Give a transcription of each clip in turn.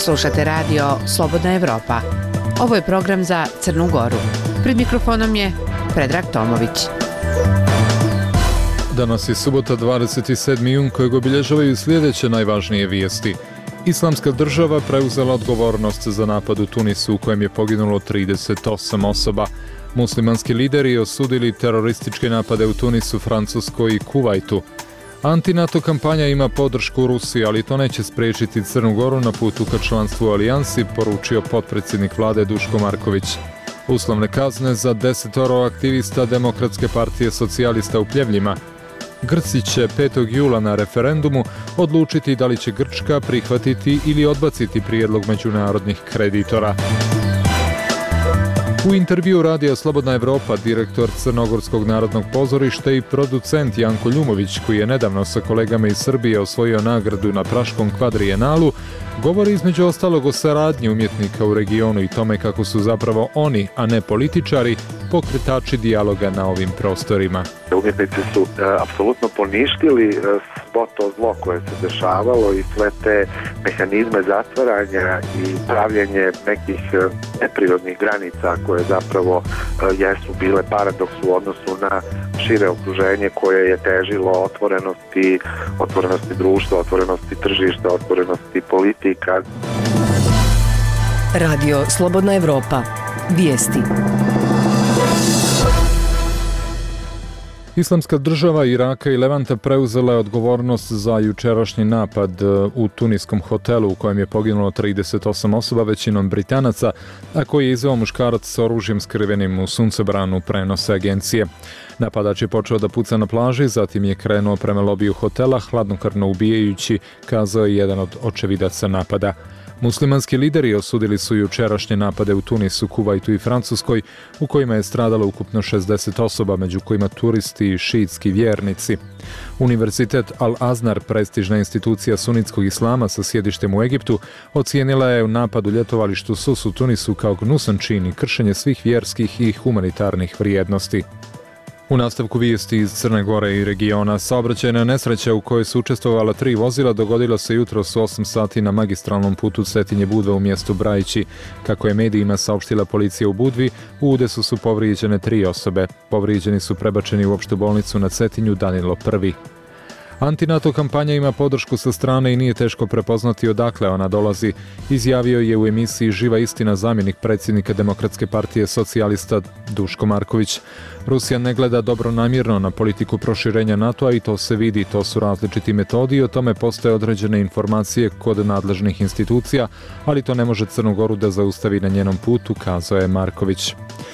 Slušate radio Slobodna Evropa. Ovo je program za Crnu Goru. Pred mikrofonom je Predrag Tomović. Danas je subota 27. jun kojeg obilježavaju sljedeće najvažnije vijesti. Islamska država preuzela odgovornost za napad u Tunisu u kojem je poginulo 38 osoba. Muslimanski lideri osudili terorističke napade u Tunisu, Francuskoj i Kuvajtu. Anti-NATO kampanja ima podršku Rusiji, ali to neće spriječiti Crnu Goru na putu ka članstvu u alijansi, poručio potpredsjednik vlade Duško Marković. Uslovne kazne za 10 aktivista Demokratske partije socijalista u Pljevljima. Grci će 5. jula na referendumu odlučiti da li će Grčka prihvatiti ili odbaciti prijedlog međunarodnih kreditora. U intervju radija Slobodna Evropa direktor Crnogorskog narodnog pozorišta i producent Janko Ljumović, koji je nedavno sa kolegama iz Srbije osvojio nagradu na Praškom kvadrijenalu, govori između ostalog o saradnji umjetnika u regionu i tome kako su zapravo oni, a ne političari, pokretači dijaloga na ovim prostorima. Umjetnici su apsolutno poništili svo to zlo koje se dešavalo i sve te mehanizme zatvaranja i pravljenje nekih neprirodnih granica koje zapravo jesu bile paradoks u odnosu na šire okruženje koje je težilo otvorenosti društva, otvorenosti tržišta, otvorenosti politika. Radio Slobodna Evropa. Vijesti. Islamska država Iraka i Levanta preuzela je odgovornost za jučerašnji napad u tuniskom hotelu u kojem je poginulo 38 osoba, većinom Britanaca, a koji je izveo muškarac sa oružjem skrivenim u suncobranu, prenose agencije. Napadač je počeo da puca na plaži, zatim je krenuo prema lobiju hotela, hladnokrvno ubijajući, kazao je jedan od očevidaca napada. Muslimanski lideri osudili su jučerašnje napade u Tunisu, Kuvajtu i Francuskoj, u kojima je stradalo ukupno 60 osoba, među kojima turisti i šiitski vjernici. Univerzitet Al-Aznar, prestižna institucija sunitskog islama sa sjedištem u Egiptu, ocijenila je napad u ljetovalištu Sus u Tunisu kao gnusan čin i kršenje svih vjerskih i humanitarnih vrijednosti. U nastavku vijesti iz Crne Gore i regiona, saobraćajna nesreća u kojoj su učestvovala 3 vozila dogodila se jutros u 8 sati na magistralnom putu Cetinje-Budva u mjestu Brajići. Kako je medijima saopštila policija u Budvi, u udesu su povrijeđene 3 osobe. Povrijeđeni su prebačeni u opštu bolnicu na Cetinju Danilo I. Anti-NATO kampanja ima podršku sa strane i nije teško prepoznati odakle ona dolazi, izjavio je u emisiji Živa istina zamjenik predsjednika Demokratske partije socijalista Duško Marković. Rusija ne gleda dobronamjerno na politiku proširenja NATO-a i to se vidi, to su različiti metodi i o tome postoje određene informacije kod nadležnih institucija, ali to ne može Crnu Goru da zaustavi na njenom putu, kazao je Marković.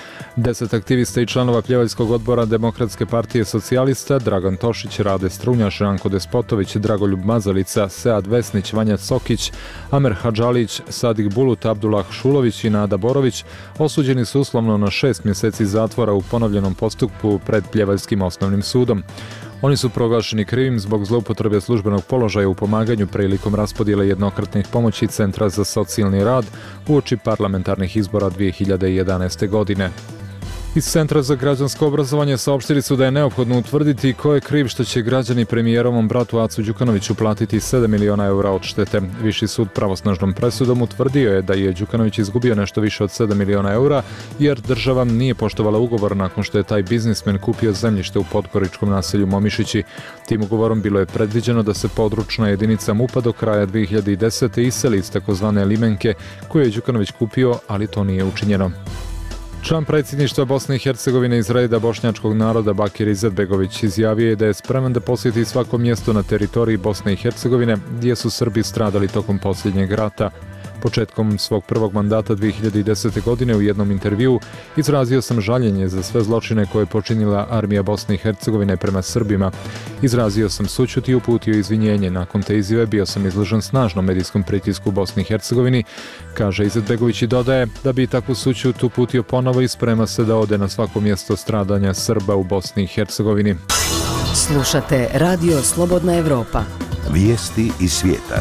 10 aktivista i članova Pljevaljskog odbora Demokratske partije socijalista, Dragan Tošić, Rade Strunjaš, Ranko Despotović, Dragoljub Mazalica, Sead Vesnić, Vanja Cokić, Amer Hadžalić, Sadik Bulut, Abdullah Šulović i Nada Borović osuđeni su uslovno na 6 mjeseci zatvora u ponovljenom postupku pred Pljevaljskim osnovnim sudom. Oni su proglašeni krivim zbog zloupotrebe službenog položaja u pomaganju prilikom raspodjele jednokratnih pomoći Centra za socijalni rad uoči parlamentarnih izbora 2011. godine. Iz Centra za građansko obrazovanje saopštili su da je neophodno utvrditi ko je kriv što će građani premijerovom bratu Acu Đukanoviću platiti 7 miliona eura odštete. Viši sud pravosnažnom presudom utvrdio je da je Đukanović izgubio nešto više od 7 miliona eura jer država nije poštovala ugovor nakon što je taj biznismen kupio zemljište u podgoričkom naselju Momišići. Tim ugovorom bilo je predviđeno da se područna jedinica MUP-a do kraja 2010. iseli iz takozvane limenke koje je Đukanović kupio, ali to nije učinjeno. Član predsjedništva Bosne i Hercegovine iz reda bošnjačkog naroda Bakir Izetbegović izjavio je da je spreman da posjeti svako mjesto na teritoriji Bosne i Hercegovine gdje su Srbi stradali tokom posljednjeg rata. Početkom svog prvog mandata 2010. godine u jednom intervjuu izrazio sam žaljenje za sve zločine koje je počinila armija Bosne i Hercegovine prema Srbima. Izrazio sam sućut i uputio izvinjenje. Nakon te izjave bio sam izložen snažnom medijskom pritisku u Bosni i Hercegovini, kaže Izetbegović i dodaje da bi takvu sućut uputio ponovo i sprema se da ode na svako mjesto stradanja Srba u Bosni i Hercegovini. Slušate Radio Slobodna Evropa. Vijesti iz svijeta.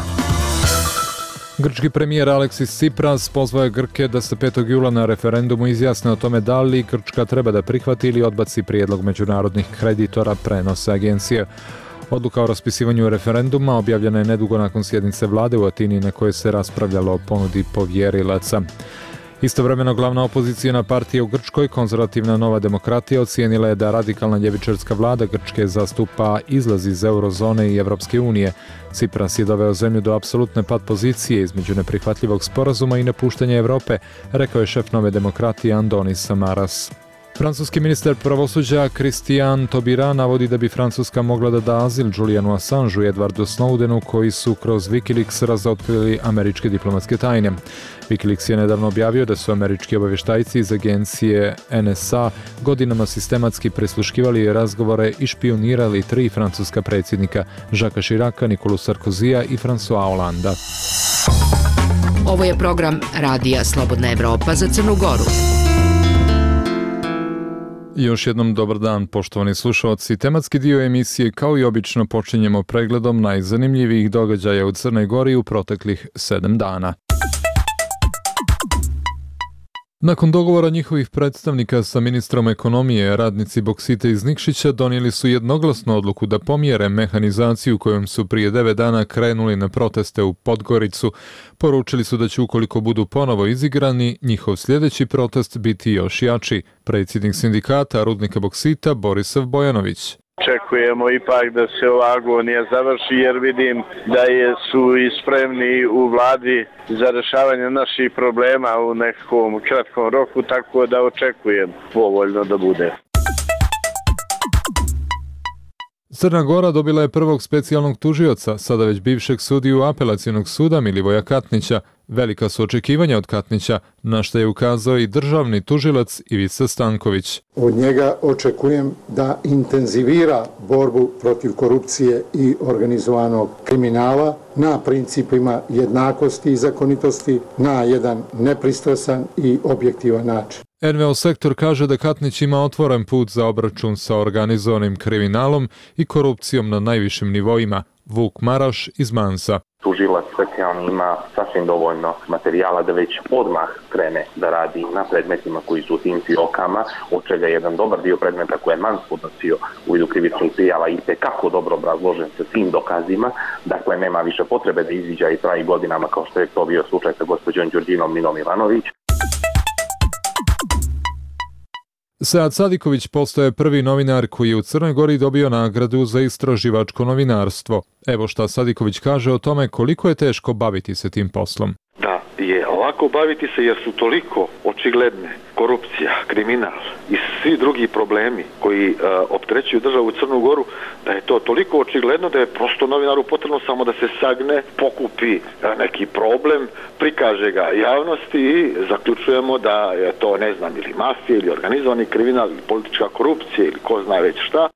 Grčki premijer Aleksis Tsipras pozvao je Grke da se 5. jula na referendumu izjasne o tome da li Grčka treba da prihvati ili odbaci prijedlog međunarodnih kreditora, prenose agencije. Odluka o raspisivanju referenduma objavljena je nedugo nakon sjednice vlade u Atini na kojoj se raspravljalo o ponudi povjerilaca. Istovremeno glavna opozicijna partija u Grčkoj, Konzervativna nova demokratija, ocijenila je da radikalna ljevičarska vlada Grčke zastupa izlaz iz eurozone i Evropske unije. Tsipras je doveo zemlju do apsolutne pad pozicije između neprihvatljivog sporazuma i napuštanja Evrope, rekao je šef nove demokratije Andonis Samaras. Francuski ministar pravosuđa Christian Taubira navodi da bi Francuska mogla da da azil Julianu Assangeu i Edwardu Snowdenu koji su kroz Wikileaks razotkrili američke diplomatske tajne. Wikileaks je nedavno objavio da su američki obavještajci iz agencije NSA godinama sistematski prisluškivali razgovore i špionirali 3 francuska predsjednika, Jacquesa Chiraca, Nikolu Sarkozija i François Hollanda. Ovo je program Radija Slobodna Evropa za Crnu Goru. Još jednom dobar dan, poštovani slušalci. Tematski dio emisije kao i obično počinjemo pregledom najzanimljivijih događaja u Crnoj Gori u proteklih 7 dana. Nakon dogovora njihovih predstavnika sa ministrom ekonomije, radnici Boksita iz Nikšića donijeli su jednoglasnu odluku da pomjere mehanizaciju kojom su prije 9 dana krenuli na proteste u Podgoricu. Poručili su da će ukoliko budu ponovo izigrani, njihov sljedeći protest biti još jači. Predsjednik sindikata Rudnika Boksita Borisav Bojanović. Očekujemo ipak da se ova agonija završi jer vidim da su i spremni u vladi za rješavanje naših problema u nekom kratkom roku, tako da očekujem povoljno da bude. Crna Gora dobila je prvog specijalnog tužioca, sada već bivšeg sudiju apelacionog suda Milivoja Katnića. Velika su očekivanja od Katnića, na što je ukazao i državni tužilac Ivica Stanković. Od njega očekujem da intenzivira borbu protiv korupcije i organizovanog kriminala na principima jednakosti i zakonitosti, na jedan nepristrasan i objektivan način. NVO sektor kaže da Katnić ima otvoren put za obračun sa organizovanim kriminalom i korupcijom na najvišim nivoima. Vuk Maraš iz Mansa. Tužilac specijalni ima sasvim dovoljno materijala da već odmah krene da radi na predmetima koji su u tim svjedokama, od čega jedan dobar dio predmeta koje je Mans podnosio u vidu krivičnih prijava i tekako dobro obrazložen sa svim dokazima, dakle nema više potrebe da izviđa i traji godinama kao što je to bio slučaj sa gospođom Đurđinom Ninom Ivanović. Sead Sadiković postaje prvi novinar koji je u Crnoj Gori dobio nagradu za istraživačko novinarstvo. Evo šta Sadiković kaže o tome koliko je teško baviti se tim poslom. Da je lako baviti se jer su toliko očigledne korupcija, kriminal i svi drugi problemi koji opterećuju državu Crnu Goru, da je to toliko očigledno da je prosto novinaru potrebno samo da se sagne, pokupi neki problem, prikaže ga javnosti i zaključujemo da je to, ne znam, ili mafija, ili organizovani kriminal, ili politička korupcija, ili ko zna već šta.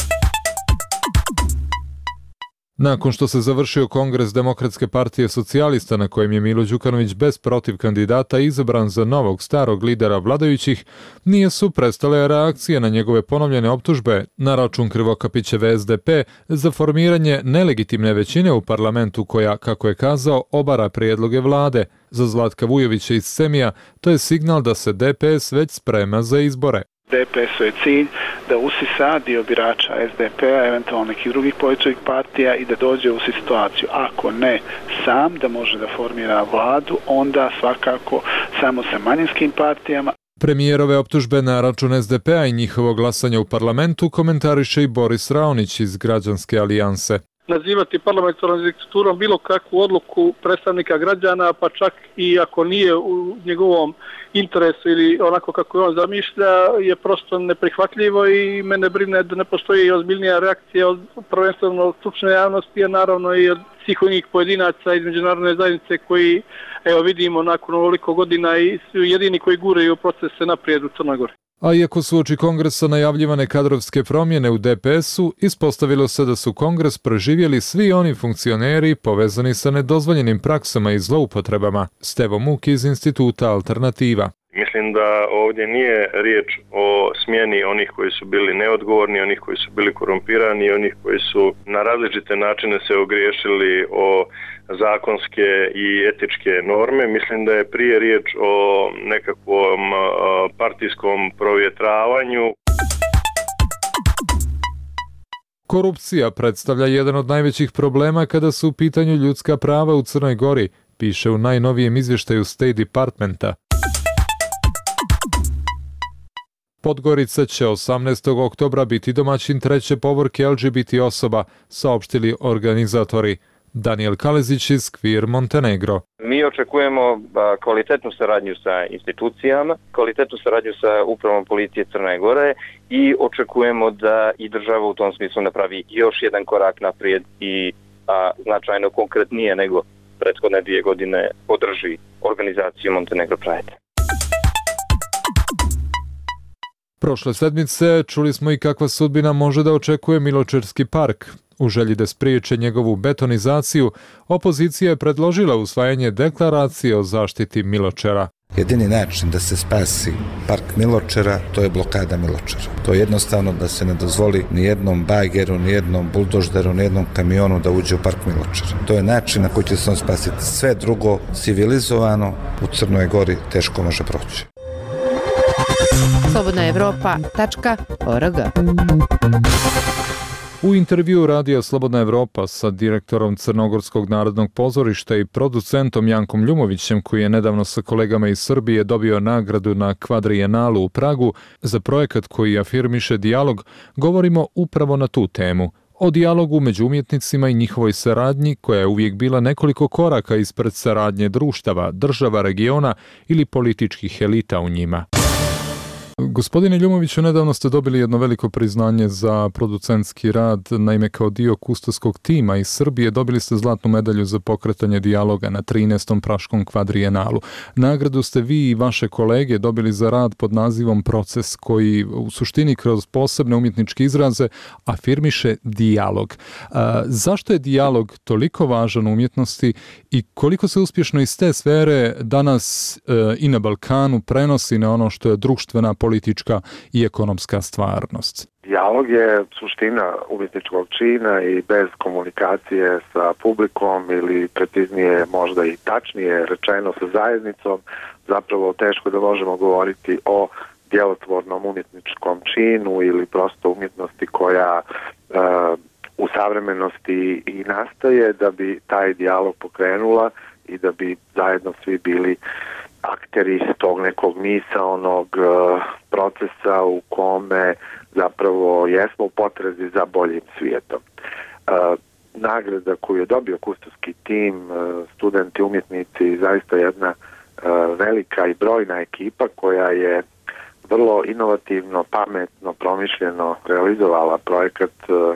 Nakon što se završio Kongres Demokratske partije socijalista na kojem je Milo Đukanović bez protiv kandidata izabran za novog starog lidera vladajućih, nije su prestale reakcije na njegove ponovljene optužbe na račun Krivokapićeve SDP za formiranje nelegitimne većine u parlamentu koja, kako je kazao, obara prijedloge vlade. Za Zlatka Vujovića iz Semija to je signal da se DPS već sprema za izbore. DPS-u je cilj da usisa dio birača SDP-a, eventualno nekih drugih političkih partija i da dođe u situaciju. Ako ne sam, da može da formira vladu, onda svakako samo sa manjinskim partijama. Premijerove optužbe na račun SDP-a i njihovo glasanje u parlamentu komentariše i Boris Raonić iz Građanske alijanse. Nazivati parlamentarnom diktaturom bilo kakvu odluku predstavnika građana, pa čak i ako nije u njegovom interesu ili onako kako on zamišlja, je prosto neprihvatljivo i mene brine da ne postoji ozbiljnija reakcija od prvenstveno stručne javnosti, a naravno i od svih onih pojedinaca iz međunarodne zajednice koji, evo vidimo, nakon ovoliko godina i su jedini koji guraju procese naprijed u Crnoj Gori. A iako su uoči kongresa najavljivane kadrovske promjene u DPS-u, ispostavilo se da su kongres preživjeli svi oni funkcioneri povezani sa nedozvoljenim praksama i zloupotrebama. Stevo Muk iz Instituta Alternativa. Mislim da ovdje nije riječ o smjeni onih koji su bili neodgovorni, onih koji su bili korumpirani, onih koji su na različite načine se ogriješili o zakonske i etičke norme. Mislim da je prije riječ o nekakvom partijskom provjetravanju. Korupcija predstavlja jedan od najvećih problema kada su u pitanju ljudska prava u Crnoj Gori, piše u najnovijem izvještaju State Departmenta. Podgorica će 18. oktobra biti domaćin treće povorke LGBT osoba, saopštili organizatori. Daniel Kalezić iz Queer Montenegro. Mi očekujemo kvalitetnu saradnju sa institucijama, kvalitetnu saradnju sa upravom policije Crne Gore i očekujemo da i država u tom smislu napravi još jedan korak naprijed i značajno konkretnije nego prethodne 2 godine podrži organizaciju Montenegro Pride. Prošle sedmice čuli smo i kakva sudbina može da očekuje Miločerski park. U želji da spriječe njegovu betonizaciju, opozicija je predložila usvajanje deklaracije o zaštiti Miločera. Jedini način da se spasi park Miločera, to je blokada Miločera. To je jednostavno da se ne dozvoli ni jednom bajgeru, ni jednom buldožderu, ni jednom kamionu da uđe u park Miločera. To je način na koji će se on spasiti. Sve drugo civilizovano u Crnoj Gori teško može proći. slobodnaevropa.org. U intervjuu Radija Slobodna Evropa sa direktorom Crnogorskog narodnog pozorišta i producentom Jankom Ljumovićem, koji je nedavno sa kolegama iz Srbije dobio nagradu na Kvadrijenalu u Pragu za projekat koji afirmiše dijalog, govorimo upravo na tu temu. O dijalogu među umjetnicima i njihovoj saradnji, koja je uvijek bila nekoliko koraka ispred saradnje društava, država, regiona ili političkih elita u njima. Gospodine Ljumoviću, nedavno ste dobili jedno veliko priznanje za producentski rad, naime kao dio kustoskog tima iz Srbije dobili ste zlatnu medalju za pokretanje dijaloga na 13. Praškom kvadrijenalu. Nagradu ste vi i vaše kolege dobili za rad pod nazivom Proces, koji u suštini kroz posebne umjetničke izraze afirmiše dijalog. Zašto je dijalog toliko važan u umjetnosti i koliko se uspješno iz te sfere danas i na Balkanu prenosi na ono što je društvena, politička i ekonomska stvarnost? Dijalog je suština umjetničkog čina i bez komunikacije sa publikom ili preciznije možda i tačnije rečeno sa zajednicom zapravo teško da možemo govoriti o djelotvornom umjetničkom činu ili prosto umjetnosti koja u savremenosti i nastaje da bi taj dijalog pokrenula i da bi zajedno svi bili akteri tog nekog misaonog procesa u kome zapravo jesmo u potrazi za boljim svijetom. Nagrada koju je dobio kustoski tim, studenti, umjetnici, zaista jedna velika i brojna ekipa koja je vrlo inovativno, pametno, promišljeno realizovala projekat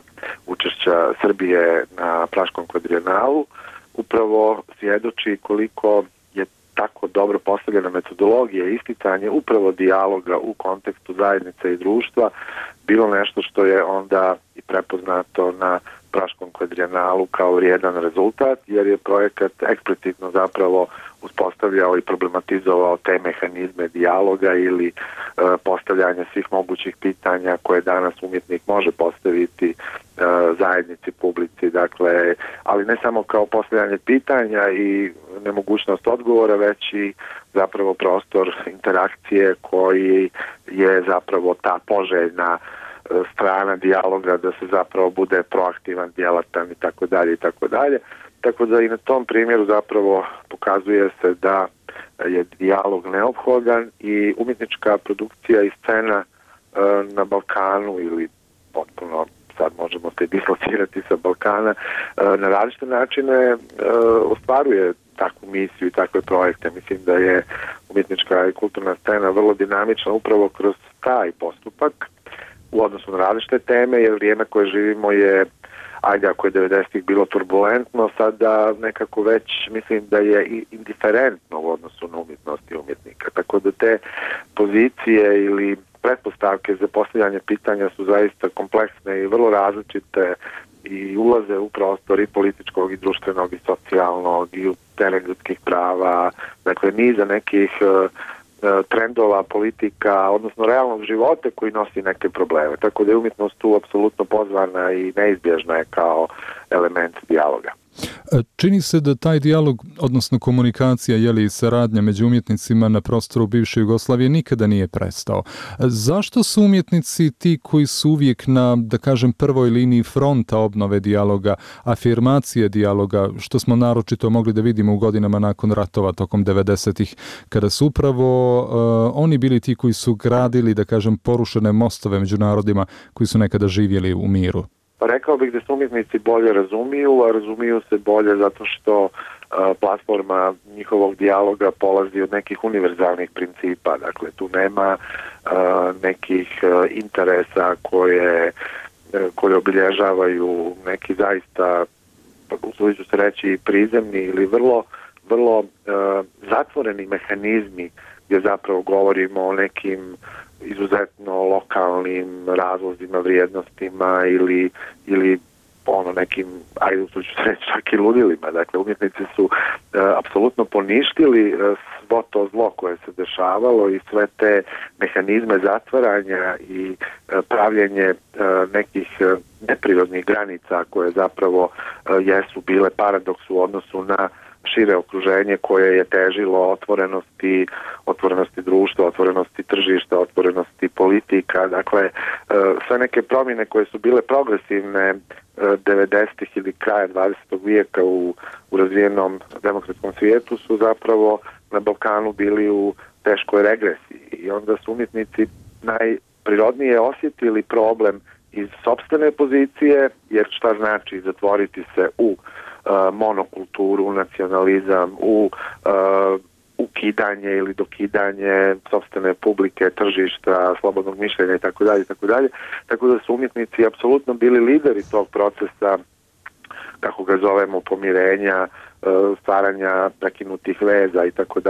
učešća Srbije na Praškom kvadrijenalu, upravo svjedoči koliko je tako dobro postavljena metodologija i isticanje upravo dijaloga u kontekstu zajednice i društva bilo nešto što je onda i prepoznato na Praškom kvadrijenalu kao vrijedan rezultat, jer je projekat eksplicitno zapravo uspostavljao i problematizovao te mehanizme dijaloga ili postavljanja svih mogućih pitanja koje danas umjetnik može postaviti zajednici, publici, dakle, ali ne samo kao postavljanje pitanja i nemogućnost odgovora, već i zapravo prostor interakcije koji je zapravo ta poželjna strana dijaloga da se zapravo bude proaktivan, djelatan i tako dalje i tako dalje. Tako da i na tom primjeru zapravo pokazuje se da je dijalog neophodan i umjetnička produkcija i scena na Balkanu ili potpuno sad možemo se dislocirati sa Balkana na različite načine ostvaruje takvu misiju i takve projekte. Mislim da je umjetnička i kulturna scena vrlo dinamična upravo kroz taj postupak u odnosu na različite teme, jer vrijeme koje živimo je, ajde ako je 90-ih bilo turbulentno, sada nekako već mislim da je i indiferentno u odnosu na umjetnost i umjetnika. Tako da te pozicije ili pretpostavke za postavljanje pitanja su zaista kompleksne i vrlo različite i ulaze u prostor i političkog i društvenog i socijalnog i u teme ljudskih prava, dakle niza nekih trendova, politika, odnosno realnog života koji nosi neke probleme. Tako da je umjetnost tu apsolutno pozvana i neizbježna je kao element dijaloga. Čini se da taj dijalog, odnosno komunikacija i saradnja među umjetnicima na prostoru bivše Jugoslavije nikada nije prestao. Zašto su umjetnici ti koji su uvijek na, da kažem, prvoj liniji fronta obnove dijaloga, afirmacije dijaloga, što smo naročito mogli da vidimo u godinama nakon ratova tokom 90-ih, kada su upravo oni bili ti koji su gradili, da kažem, porušene mostove među narodima koji su nekada živjeli u miru? Rekao bih da se umjetnici bolje razumiju, a razumiju se bolje zato što platforma njihovog dijaloga polazi od nekih univerzalnih principa. Dakle, tu nema nekih interesa koje obilježavaju neki zaista, usudit ću se reći, prizemni ili vrlo zatvoreni mehanizmi gdje zapravo govorimo o nekim izuzetno lokalnim razlozima, vrijednostima ili nekim, ajde ću se reći, čak i ludilima. Dakle, umjetnici su apsolutno poništili svo to zlo koje se dešavalo i sve te mehanizme zatvaranja i pravljenje nekih neprirodnih granica koje zapravo jesu bile paradoks u odnosu na šire okruženje koje je težilo otvorenosti društva, otvorenosti tržišta, otvorenosti politika. Dakle, sve neke promjene koje su bile progresivne 90-ih ili kraja 20. vijeka u razvijenom demokratskom svijetu su zapravo na Balkanu bili u teškoj regresiji. I onda su umjetnici najprirodnije osjetili problem iz sopstvene pozicije, jer šta znači zatvoriti se u monokulturu, nacionalizam, u ukidanje ili dokidanje sopstvene publike, tržišta, slobodnog mišljenja itd. Tako da su umjetnici apsolutno bili lideri tog procesa, kako ga zovemo, pomirenja, stvaranja prekinutih veza itd.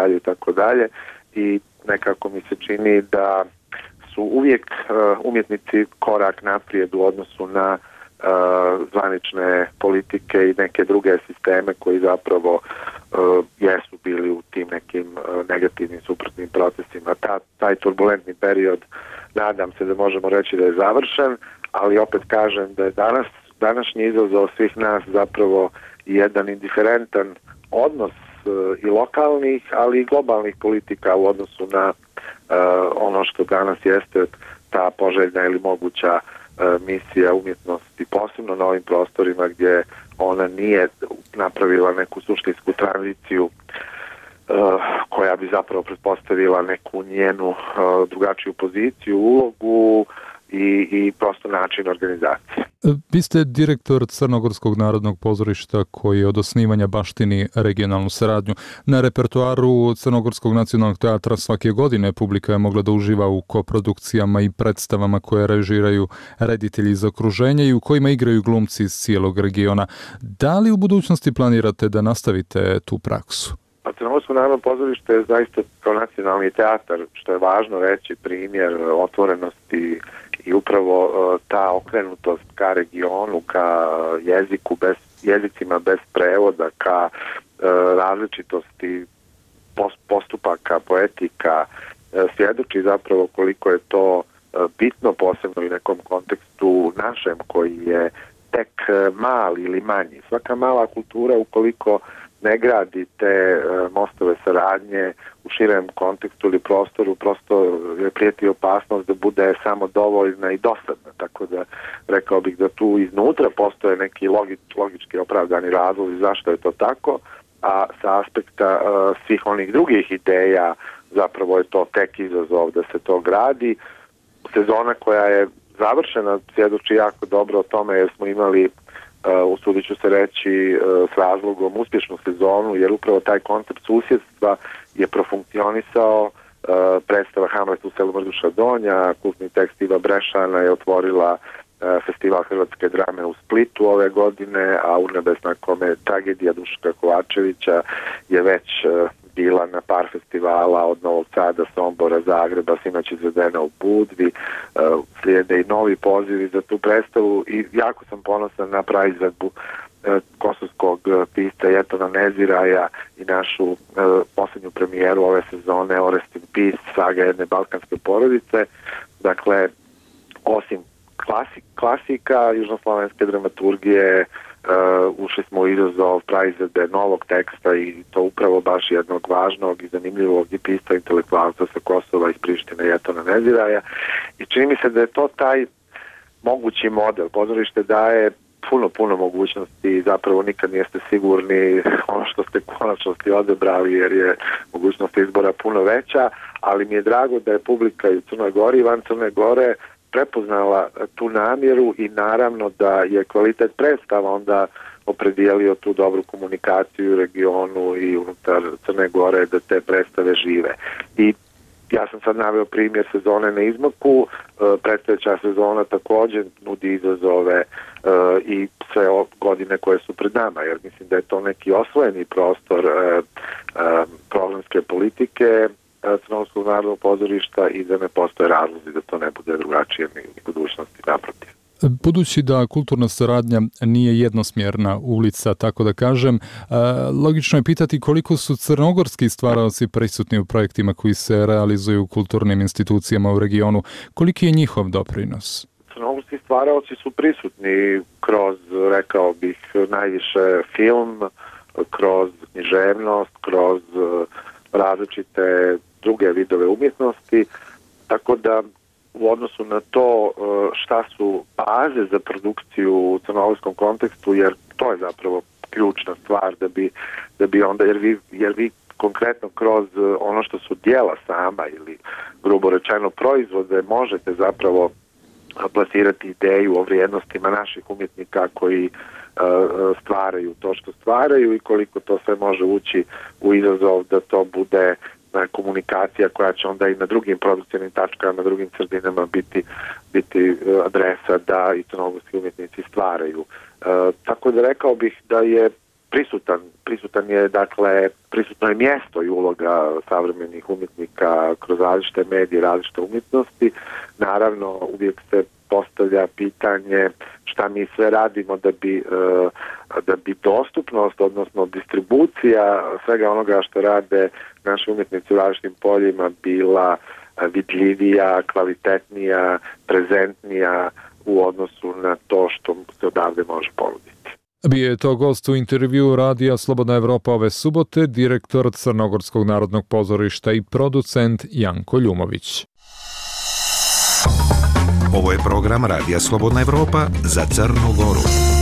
I nekako mi se čini da su uvijek umjetnici korak naprijed u odnosu na zvanične politike i neke druge sisteme koji zapravo jesu bili u tim nekim negativnim suprotnim procesima. Taj turbulentni period, nadam se da možemo reći da je završen, ali opet kažem da je današnji izazov svih nas zapravo jedan indiferentan odnos i lokalnih, ali i globalnih politika u odnosu na ono što danas jeste ta poželjna ili moguća misija umjetnosti, posebno na ovim prostorima gdje ona nije napravila neku suštinsku tranziciju koja bi zapravo pretpostavila neku njenu drugačiju poziciju, ulogu i prosto način organizacije. Vi ste direktor Crnogorskog narodnog pozorišta koji od osnivanja baštini regionalnu saradnju. Na repertoaru Crnogorskog nacionalnog teatra svake godine publika je mogla da uživa u koprodukcijama i predstavama koje režiraju reditelji iz okruženja i u kojima igraju glumci iz cijelog regiona. Da li u budućnosti planirate da nastavite tu praksu? Crnogorsko narodno pozorište je zaista kao nacionalni teatar, što je važno reći, primjer otvorenosti i upravo ta okrenutost ka regionu, ka jezicima bez prevoda, ka različitosti postupaka, poetika, svjedoči zapravo koliko je to bitno, posebno u nekom kontekstu našem koji je tek mali ili manji. Svaka mala kultura, ukoliko ne gradi te mostove saradnje u širem kontekstu ili prostoru, prosto je prijeti opasnost da bude samo dovoljna i dosadna. Tako da rekao bih da tu iznutra postoje neki logički opravdani razlozi zašto je to tako, a sa aspekta svih onih drugih ideja zapravo je to tek izazov da se to gradi. Sezona koja je završena svjedoči jako dobro o tome jer smo imali, usudit ću se reći, s razlogom uspješnu sezonu, jer upravo taj koncept susjedstva je profunkcionisao. Predstava Hamlet u selu Mrduša Donja, kultni tekst Iva Brešana je otvorila festival hrvatske drame u Splitu ove godine, a Urnebesna kome tragedija Duška Kovačevića je već bila na par festivala od Novog Sada, Sombora, Zagreba, sinoć izvedena u Budvi. Slijede i novi pozivi za tu predstavu i jako sam ponosan na praizvedbu kosovskog pisca Jetona Neziraja i našu posljednju premijeru ove sezone Orestin Pis, saga jedne balkanske porodice. Dakle, osim klasika južnoslavenske dramaturgije, ušli smo u izazov praizvedbe novog teksta i to upravo baš jednog važnog i zanimljivog gipista intelektualca sa Kosova iz Prištine Jetona Neziraja i čini mi se da je to taj mogući model. Pozorište daje puno mogućnosti i zapravo nikad nijeste sigurni ono što ste konačnosti odebrali jer je mogućnost izbora puno veća, ali mi je drago da je publika i u Crnoj Gori i van Crne Gore prepoznala tu namjeru i naravno da je kvalitet predstava onda opredijelio tu dobru komunikaciju u regionu i unutar Crne Gore da te predstave žive. I ja sam sad naveo primjer sezone na izmaku, predstojeća sezona također nudi izazove i sve godine koje su pred nama, jer mislim da je to neki osvojeni prostor programske politike Crnogorskog narodnog pozorišta i da ne postoje razlozi da to ne bude drugačije ni budućnosti, naprotiv. Budući da kulturna saradnja nije jednosmjerna ulica, tako da kažem, logično je pitati koliko su crnogorski stvaraoci prisutni u projektima koji se realizuju u kulturnim institucijama u regionu. Koliki je njihov doprinos? Crnogorski stvaraoci su prisutni kroz, rekao bih, najviše film, kroz književnost, kroz različite druge vidove umjetnosti, tako da u odnosu na to šta su baze za produkciju u crnogorskom kontekstu, jer to je zapravo ključna stvar da bi onda, jer vi konkretno kroz ono što su djela sama ili grubo rečeno proizvode možete zapravo plasirati ideju o vrijednostima naših umjetnika koji stvaraju to što stvaraju i koliko to sve može ući u izazov da to bude komunikacija koja će onda i na drugim produkcijnim tačkama, na drugim sredinama biti adresa da i crnogorski umjetnici stvaraju. Tako da rekao bih da je prisutan je, dakle, prisutno je mjesto i uloga savremenih umjetnika kroz različite medije, različite umjetnosti. Naravno, uvijek se postavlja pitanje šta mi sve radimo da bi dostupnost, odnosno distribucija svega onoga što rade naši umjetnici u različitim poljima bila vidljivija, kvalitetnija, prezentnija u odnosu na to što se odavde može ponuditi. Bio je to gost u intervjuu radija Slobodna Evropa ove subote, direktor Crnogorskog narodnog pozorišta i producent Janko Ljumović. Ovo je program radija Slobodna Evropa za Crnu Goru.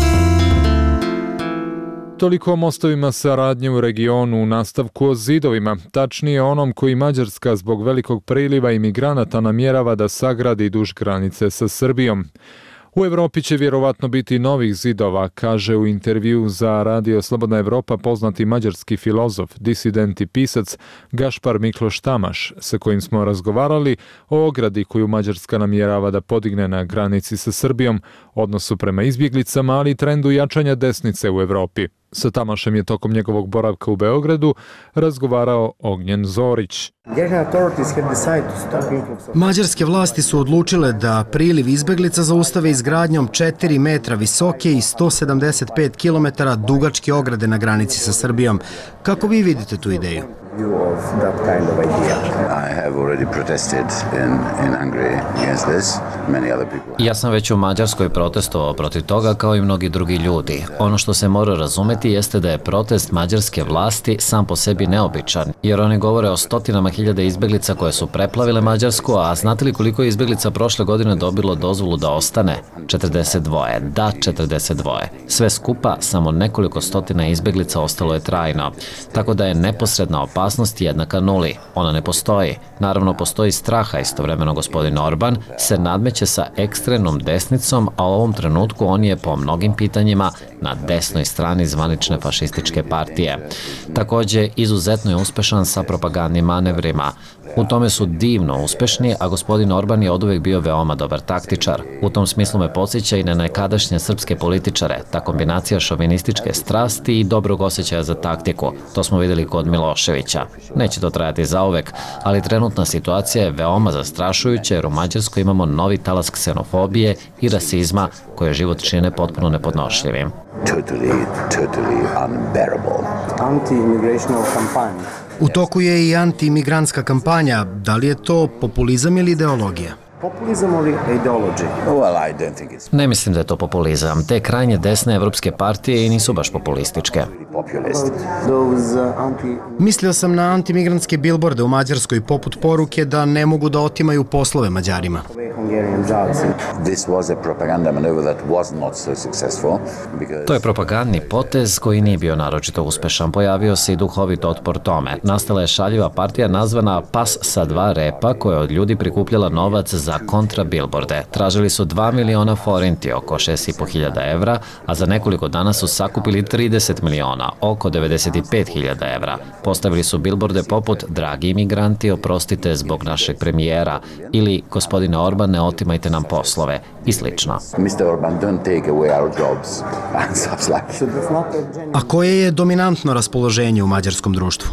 Toliko o mostovima saradnje u regionu, u nastavku o zidovima, tačnije onom koji Mađarska zbog velikog priliva imigranata namjerava da sagradi duž granice sa Srbijom. U Evropi će vjerovatno biti novih zidova, kaže u intervju za Radio Slobodna Evropa poznati mađarski filozof, disident i pisac Gašpar Mikloš Tamaš, sa kojim smo razgovarali o ogradi koju Mađarska namjerava da podigne na granici sa Srbijom, odnosu prema izbjeglicama, ali i trendu jačanja desnice u Evropi. Sa Tamašem je tokom njegovog boravka u Beogradu razgovarao Ognjen Zorić. Mađarske vlasti su odlučile da priliv izbeglica zaustave izgradnjom 4 metra visoke i 175 km dugačke ograde na granici sa Srbijom. Kako vi vidite tu ideju? Ja sam već u Mađarskoj protestovao protiv toga kao i mnogi drugi ljudi. Ono što se mora razumeti jeste da je protest mađarske vlasti sam po sebi neobičan, jer oni govore o stotinama hiljada izbeglica koje su preplavile Mađarsku, a znate li koliko je izbeglica prošle godine dobilo dozvolu da ostane? 42. Da, 42. Sve skupa, samo nekoliko stotina izbeglica ostalo je trajno. Tako da je neposredna opasnost jednaka nuli. Ona ne postoji. Naravno, postoji straha. Istovremeno gospodin Orban se nadmeće sa ekstremnom desnicom, a u ovom trenutku on je po mnogim pitanjima na desnoj strani zvanične fašističke partije. Također, izuzetno je uspešan sa propagandnim manevrima. U tome su divno uspešni, a gospodin Orban je oduvek bio veoma dobar taktičar. U tom smislu me podsjeća i na nekadašnje srpske političare, ta kombinacija šovinističke strasti i dobrog osjećaja za taktiku. To smo vidjeli kod Miloševića. Neće to trajati zauvek, ali trenutna situacija je veoma zastrašujuća jer u Mađarskoj imamo novi talas ksenofobije i rasizma koje život čine potpuno nepodnošljivim. Totally unbearable. Anti-immigrational kampanja. U toku je i anti-imigrantska kampanja. Da li je to populizam ili ideologija? Ne mislim da je to populizam. Te krajnje desne evropske partije i nisu baš populističke. Mislio sam na antimigrantske bilborde u Mađarskoj poput poruke da ne mogu da otimaju poslove Mađarima. To je propagandni potez koji nije bio naročito uspešan. Pojavio se i duhovit otpor tome. Nastala je šaljiva partija nazvana Pas sa 2 repa koja je od ljudi prikupljala novac za kontra bilborde. Tražili su 2 miliona forinti, oko 6.500 evra, a za nekoliko dana su sakupili 30 miliona, oko 95.000 evra. Postavili su bilborde poput dragi imigranti, oprostite zbog našeg premijera ili gospodine Orban, ne otimajte nam poslove i slično. A koje je dominantno raspoloženje u mađarskom društvu?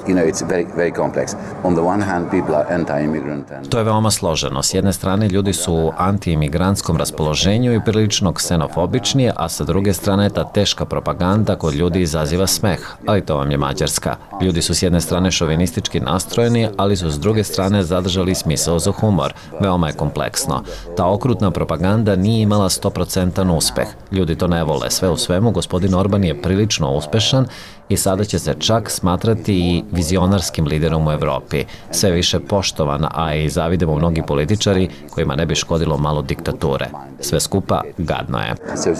To je veoma složeno. S jedne strane ljudi su u anti-imigrantskom raspoloženju i prilično ksenofobični, a sa druge strane ta teška propaganda kod ljudi izaziva smeh, ali to vam je Mađarska. Ljudi su s jedne strane šovinistički nastrojeni, ali su s druge strane zadržali smisao za humor. Veoma je kompleksno. Ta okrutna propaganda nije imala 100% uspeh. Ljudi to ne vole. Sve u svemu, gospodin Orban je prilično uspešan i sada će se čak smatrati i vizionarskim liderom u Evropi. Sve više poštovan, a i zavide mu mnogi političari kojima ne bi škodilo malo diktature. Sve skupa gadno je.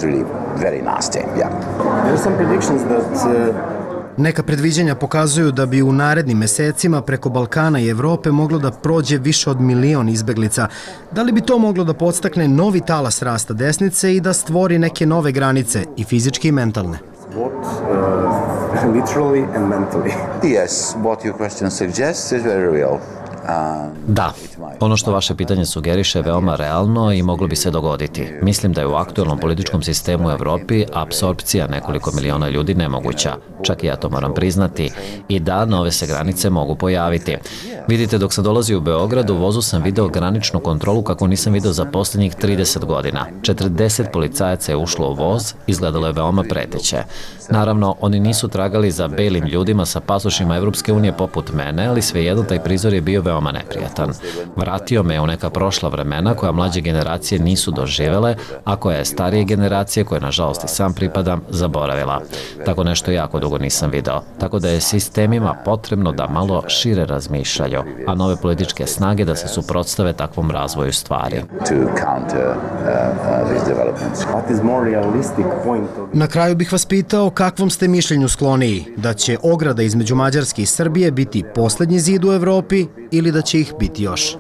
Neka predviđanja pokazuju da bi u narednim mesecima preko Balkana i Evrope moglo da prođe više od 1 milion izbeglica. Da li bi to moglo da podstakne novi talas rasta desnice i da stvori neke nove granice, i fizički i mentalne? Literally and mentally. Yes, what your question suggests is very real. Da, ono što vaše pitanje sugeriše je veoma realno i moglo bi se dogoditi. Mislim da je u aktualnom političkom sistemu u Evropi apsorpcija nekoliko miliona ljudi nemoguća. Čak i ja to moram priznati. I da, nove se granice mogu pojaviti. Vidite, dok sam dolazio u Beograd, u vozu sam video graničnu kontrolu kako nisam video za posljednjih 30 godina. 40 policajaca je ušlo u voz, izgledalo je veoma preteće. Naravno, oni nisu tragali za belim ljudima sa pasošima Evropske unije poput mene, ali svejedno taj prizor je bio veoma neprijatan. Vratio me u neka prošla vremena koja mlađe generacije nisu doživele, a koja je starije generacije, koje nažalost i sam pripadam, zaboravila. Tako nešto jako dugo nisam video. Tako da je sistemima potrebno da malo šire razmišljaju, a nove političke snage da se suprotstave takvom razvoju stvari. Na kraju bih vas pitao kakvom ste mišljenju skloniji, da će ograda između Mađarske i Srbije biti poslednji zid u Evropi ili da će ih biti još?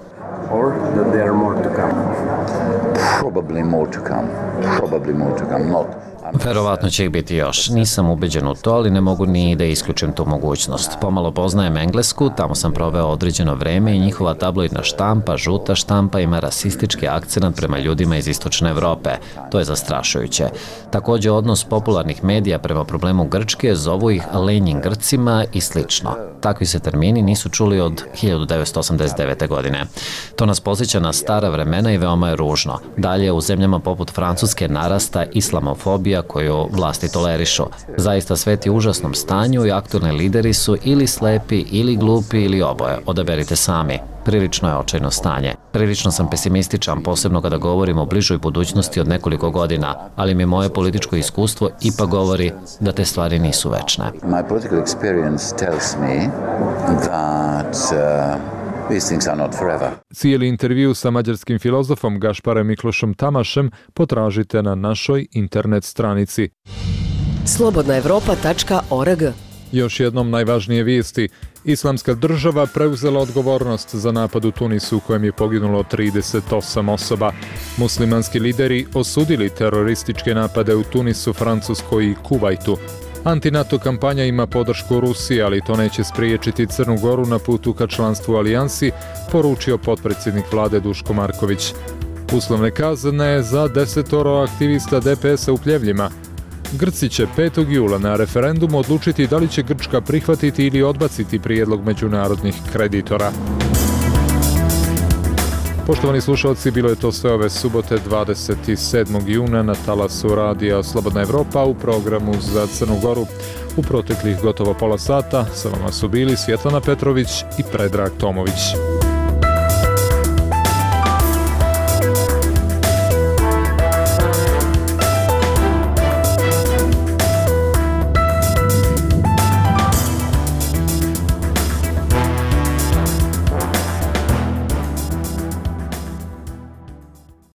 Verovatno će ih biti još. Nisam ubeđen u to, ali ne mogu ni da isključim tu mogućnost. Pomalo poznajem Englesku, tamo sam proveo određeno vreme i njihova tabloidna štampa, žuta štampa, ima rasistički akcenat prema ljudima iz istočne Evrope. To je zastrašujuće. Također odnos popularnih medija prema problemu Grčke, zovu ih lenjim Grcima i slično. Takvi se termini nisu čuli od 1989. godine. To nas podsjeća na stara vremena i veoma je ružno. Dalje, u zemljama poput Francuske narasta islamofobija koju vlasti tolerišu. Zaista svet je u užasnom stanju i aktualni lideri su ili slepi, ili glupi, ili oboje. Odaberite sami. Prilično je očajno stanje. Prilično sam pesimističan, posebno kada govorim o bližoj budućnosti od nekoliko godina, ali mi moje političko iskustvo ipak govori da te stvari nisu večne. My political experience tells me that these things are not forever. Cijeli intervju sa mađarskim filozofom Gašparem Miklošom Tamašem potražite na našoj internet stranici. slobodnaevropa.org. Još jednom najvažnije vijesti. Islamska država preuzela odgovornost za napad u Tunisu u kojem je poginulo 38 osoba. Muslimanski lideri osudili terorističke napade u Tunisu, Francuskoj i Kuvajtu. Anti-NATO kampanja ima podršku Rusije, ali to neće spriječiti Crnu Goru na putu ka članstvu u alijansi, poručio potpredsjednik vlade Duško Marković. Uslovne kazne za 10 aktivista DPS-a u Pljevljima. Grci će 5. jula na referendumu odlučiti da li će Grčka prihvatiti ili odbaciti prijedlog međunarodnih kreditora. Poštovani slušalci, bilo je to sve ove subote 27. juna na talasu radija Slobodna Evropa u programu za Crnu Goru. U proteklih gotovo pola sata sa vama su bili Svjetlana Petrović i Predrag Tomović.